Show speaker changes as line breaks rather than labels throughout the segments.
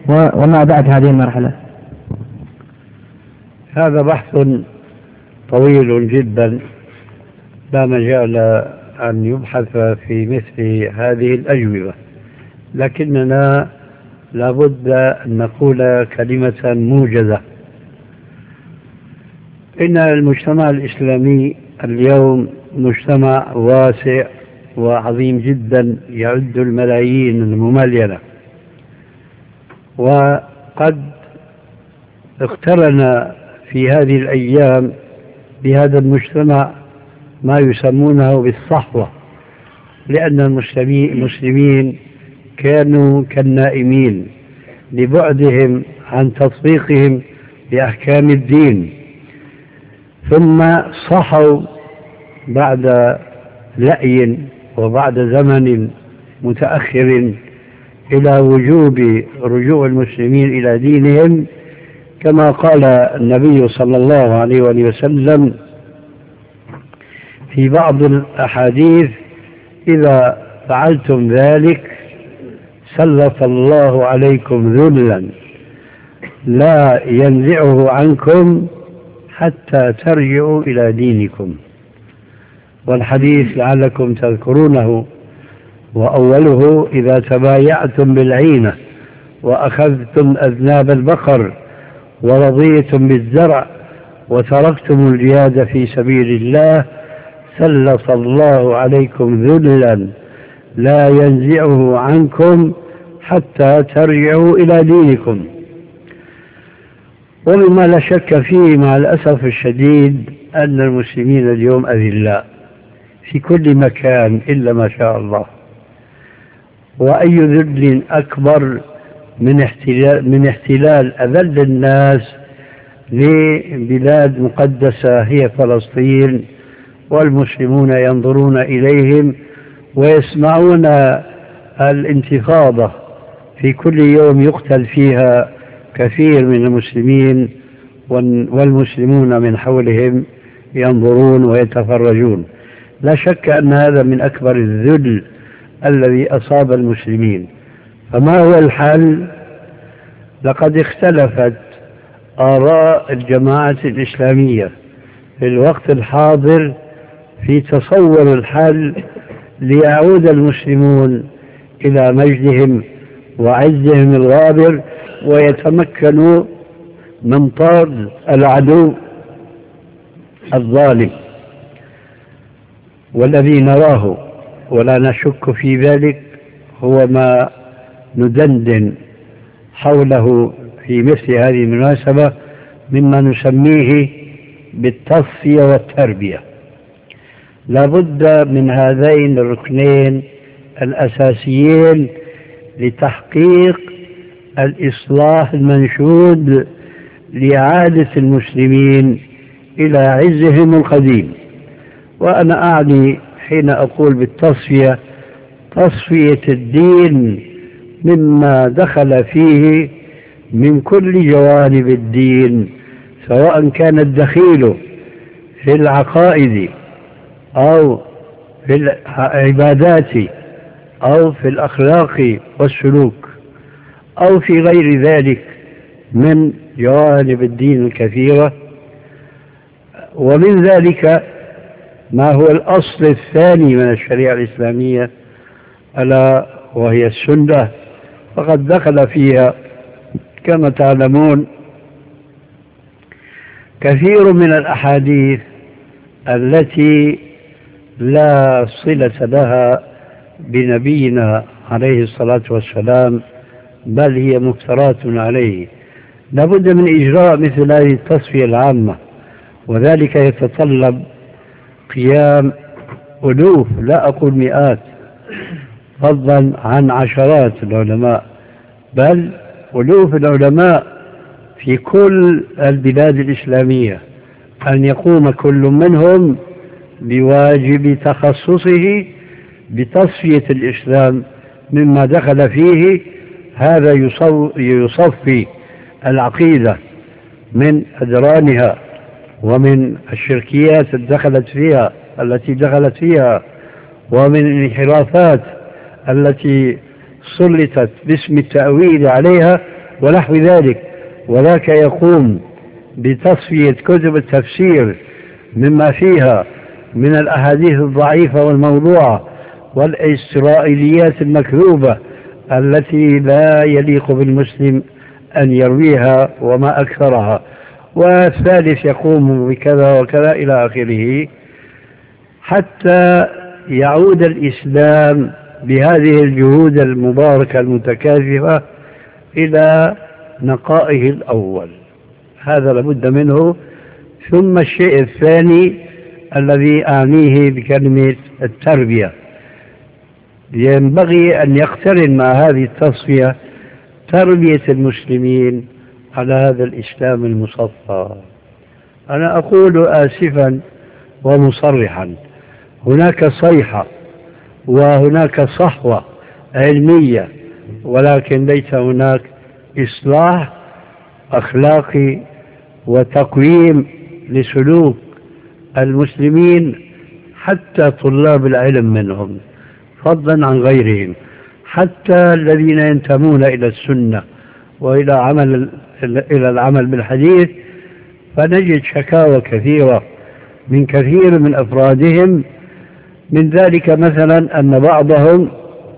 وما بعد هذه المرحلة؟
هذا بحث طويل جدا لا مجال أن يبحث في مثل هذه الأجوبة، لكننا لابد أن نقول كلمة موجزة. إن المجتمع الإسلامي اليوم مجتمع واسع وعظيم جدا يعد الملايين المملينة، وقد اقترن في هذه الأيام بهذا المجتمع ما يسمونه بالصحوة، لأن المسلمين كانوا كالنائمين لبعدهم عن تطبيقهم لأحكام الدين، ثم صحوا بعد لأي وبعد زمن متأخر إلى وجوب رجوع المسلمين إلى دينهم، كما قال النبي صلى الله عليه وسلم في بعض الأحاديث: إذا فعلتم ذلك سلط الله عليكم ذلا لا ينزعه عنكم حتى ترجعوا إلى دينكم. والحديث لعلكم تذكرونه، وأوله: إذا تبايعتم بالعينة وأخذتم أذناب البقر ورضيتم بالزرع وتركتم الجهاد في سبيل الله سلط الله عليكم ذلا لا ينزعه عنكم حتى ترجعوا إلى دينكم. ومما لا شك فيه مع الأسف الشديد أن المسلمين اليوم أذلاء في كل مكان إلا ما شاء الله، وأي ذل أكبر من احتلال أذل الناس لبلاد مقدسة هي فلسطين، والمسلمون ينظرون إليهم ويسمعون الانتفاضة في كل يوم يقتل فيها كثير من المسلمين، والمسلمون من حولهم ينظرون ويتفرجون. لا شك أن هذا من أكبر الذل الذي أصاب المسلمين. فما هو الحل؟ لقد اختلفت آراء الجماعة الإسلامية في الوقت الحاضر في تصور الحل ليعود المسلمون إلى مجدهم وعزهم الغابر ويتمكنوا من طرد العدو الظالم. والذي نراه ولا نشك في ذلك هو ما ندندن حوله في مثل هذه المناسبة مما نسميه بالتصفية والتربية. لا بد من هذين الركنين الأساسيين لتحقيق الإصلاح المنشود لإعادة المسلمين إلى عزهم القديم. وأنا أعني حين أقول بالتصفية تصفية الدين مما دخل فيه من كل جوانب الدين، سواء كان الدخيل في العقائد أو في العبادات أو في الأخلاق والسلوك أو في غير ذلك من جوانب الدين الكثيرة. ومن ذلك ما هو الأصل الثاني من الشريعة الإسلامية، ألا وهي السنة. فقد دخل فيها كما تعلمون كثير من الأحاديث التي لا صلة لها بنبينا عليه الصلاة والسلام، بل هي مفترات عليه. لابد من إجراء مثل هذه التصفية العامة، وذلك يتطلب قيام ألوف لا أقول مئات فضلا عن عشرات العلماء، بل ألوف العلماء في كل البلاد الإسلامية، أن يقوم كل منهم بواجب تخصصه بتصفية الإسلام مما دخل فيه. هذا يصفي العقيدة من أدرانها ومن الشركيات التي دخلت فيها ومن الانحرافات التي سلطت باسم التأويل عليها، ونحو ذلك، وذاك يقوم بتصفية كتب التفسير مما فيها من الأحاديث الضعيفة والموضوعة والإسرائيليات المكذوبة التي لا يليق بالمسلم أن يرويها وما أكثرها، والثالث يقوم بكذا وكذا إلى آخره، حتى يعود الإسلام بهذه الجهود المباركة المتكاثفة إلى نقائه الأول. هذا لابد منه. ثم الشيء الثاني الذي أعنيه بكلمة التربية، ينبغي أن يقترن مع هذه التصفية تربية المسلمين على هذا الإسلام المصفى. أنا أقول آسفا ومصرحا، هناك صيحة وهناك صحوة علمية، ولكن ليس هناك إصلاح أخلاقي وتقويم لسلوك المسلمين حتى طلاب العلم منهم فضلا عن غيرهم، حتى الذين ينتمون إلى السنة وإلى العمل بالحديث، فنجد شكاوى كثيرة من كثير من أفرادهم. من ذلك مثلا أن بعضهم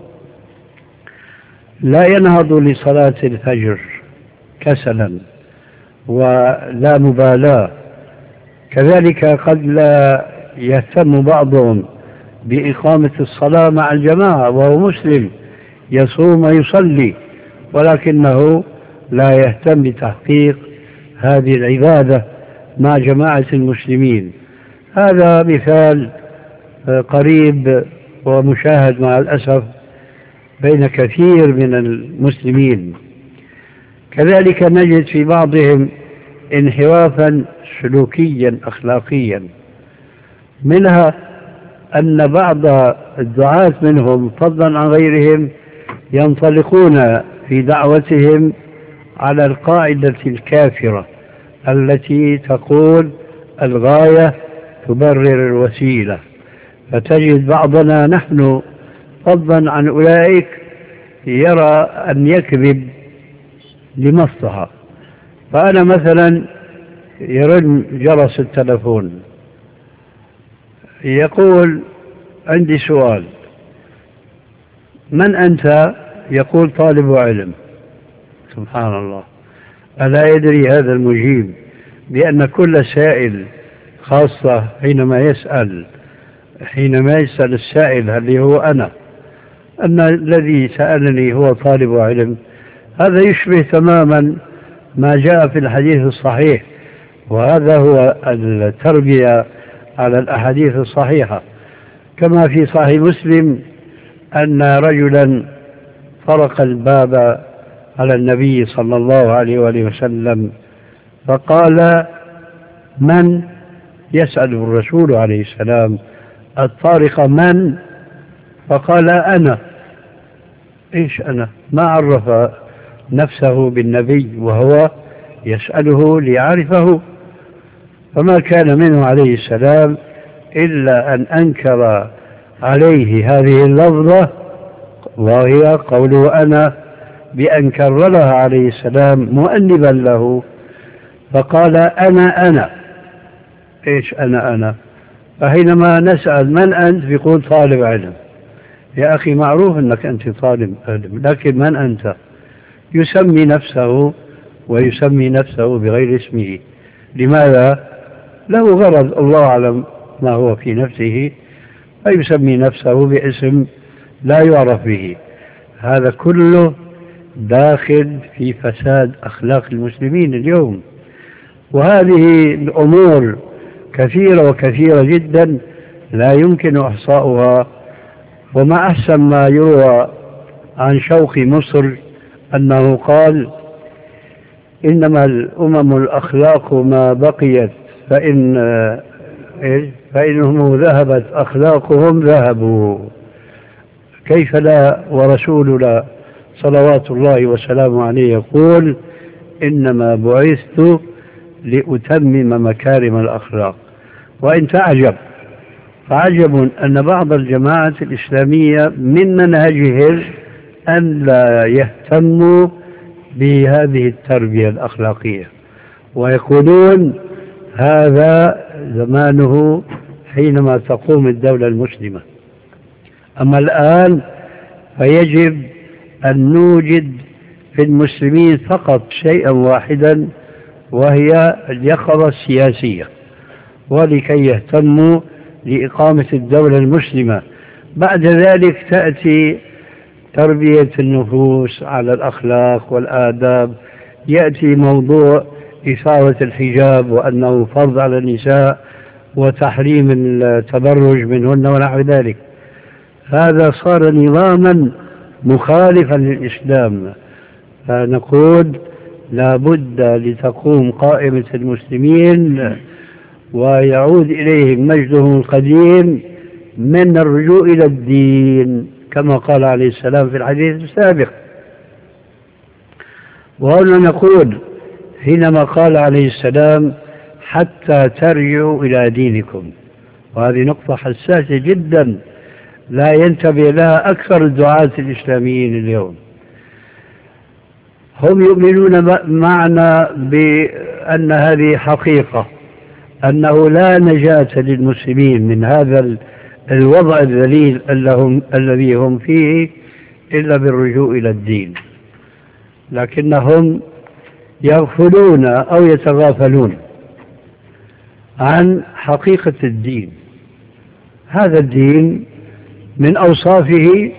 لا ينهض لصلاة الفجر كسلا ولا مبالاة، كذلك قد لا يهتم بعضهم بإقامة الصلاة مع الجماعة وهو مسلم يصوم ويصلي، ولكنه لا يهتم بتحقيق هذه العبادة مع جماعة المسلمين. هذا مثال قريب ومشاهد مع الأسف بين كثير من المسلمين. كذلك نجد في بعضهم انحرافا سلوكيا أخلاقيا، منها أن بعض الدعاة منهم فضلا عن غيرهم ينطلقون في دعوتهم على القاعدة الكافرة التي تقول الغاية تبرر الوسيلة، فتجد بعضنا نحن فضلا عن أولئك يرى أن يكذب لمصلحة. فأنا مثلا يرن جرس التلفون يقول عندي سؤال، من أنت؟ يقول طالب علم. سبحان الله، ألا يدري هذا المجيب بأن كل سائل، خاصة حينما يسأل السائل اللي هو أنا، أن الذي سألني هو طالب علم، هذا يشبه تماما ما جاء في الحديث الصحيح، وهذا هو التربية على الأحاديث الصحيحة. كما في صحيح مسلم أن رجلا طرق الباب على النبي صلى الله عليه وآله وسلم فقال من؟ يسأل الرسول عليه السلام الطارق من؟ فقال أنا. إيش أنا؟ ما عرف نفسه بالنبي وهو يسأله ليعرفه. فما كان منه عليه السلام إلا أن أنكر عليه هذه اللفظة، وهي قوله أنا، بأن كررها عليه السلام مؤنبا له، فقال أنا. إيش أنا؟ فحينما نسأل من أنت يقول طالب علم. يا أخي معروف أنك أنت طالب علم، لكن من أنت؟ يسمي نفسه ويسمي نفسه بغير اسمه. لماذا؟ له غرض الله أعلم ما هو في نفسه، فيسمي نفسه باسم لا يعرف به. هذا كله داخل في فساد أخلاق المسلمين اليوم، وهذه الأمور كثيرة وكثيرة جدا لا يمكن إحصاؤها. وما أحسن ما يروى عن شوقي مصر أنه قال إنما الأمم الأخلاق ما بقيت، فإنهم ذهبت أخلاقهم ذهبوا. كيف لا ورسولنا صلوات الله وسلامه عليه يقول إنما بعثت لأتمم مكارم الأخلاق. وإن تعجب فعجب أن بعض الجماعة الإسلامية من منهجهم أن لا يهتموا بهذه التربية الأخلاقية، ويقولون هذا زمانه حينما تقوم الدولة المسلمة. أما الآن فيجب أن نوجد في المسلمين فقط شيئا واحدا، وهي اليقظة السياسية، ولكي يهتموا لإقامة الدولة المسلمة. بعد ذلك تأتي تربية النفوس على الأخلاق والآداب، يأتي موضوع إثارة الحجاب وأنه فرض على النساء وتحريم التبرج منهن ونحو ذلك. هذا صار نظاما مخالفا للإسلام. فنقول لا بد لتقوم قائمة المسلمين ويعود إليهم مجدهم القديم من الرجوع إلى الدين كما قال عليه السلام في الحديث السابق. وهنا نقول حينما قال عليه السلام حتى ترجعوا إلى دينكم، وهذه نقطة حساسة جدا لا ينتبه لها أكثر الدعاة الإسلاميين اليوم. هم يؤمنون معنا بأن هذه حقيقة، أنه لا نجاة للمسلمين من هذا الوضع الذليل الذي هم فيه إلا بالرجوع إلى الدين، لكنهم يغفلون أو يتغافلون عن حقيقة الدين. هذا الدين من أوصافه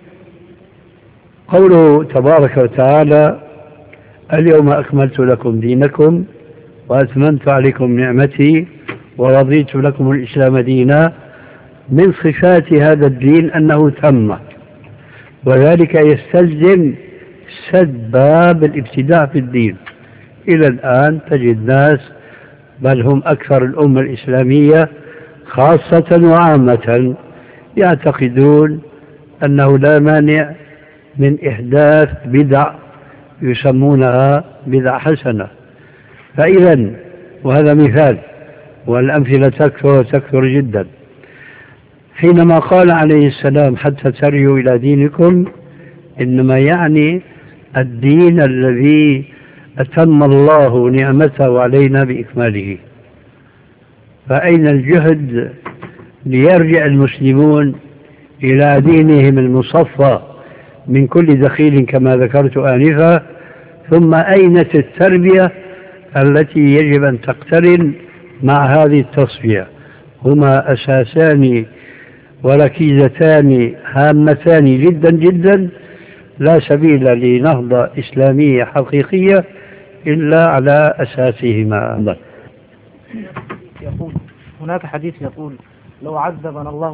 قوله تبارك وتعالى اليوم أكملت لكم دينكم وأتممت عليكم نعمتي ورضيت لكم الإسلام دينا. من صفات هذا الدين أنه تم، وذلك يستلزم سد باب الابتداع في الدين. إلى الآن تجد ناس، بل هم أكثر الأمة الإسلامية خاصة وعامة، يعتقدون أنه لا مانع من إحداث بدع يسمونها بدع حسنة. فإذا وهذا مثال، والأمثلة تكثر جدا. حينما قال عليه السلام حتى ترجعوا إلى دينكم، إنما يعني الدين الذي أتم الله نعمته علينا بإكماله. فأين الجهد ليرجع المسلمون إلى دينهم المصفى من كل دخيل كما ذكرت آنفا؟ ثم أين التربية التي يجب أن تقترن مع هذه التصفية؟ هما أساسان وركيزتان هامتان جدا جدا، لا سبيل لنهضة إسلامية حقيقية إلا على أساسهما.
يقول هناك حديث يقول لو عذبنا الله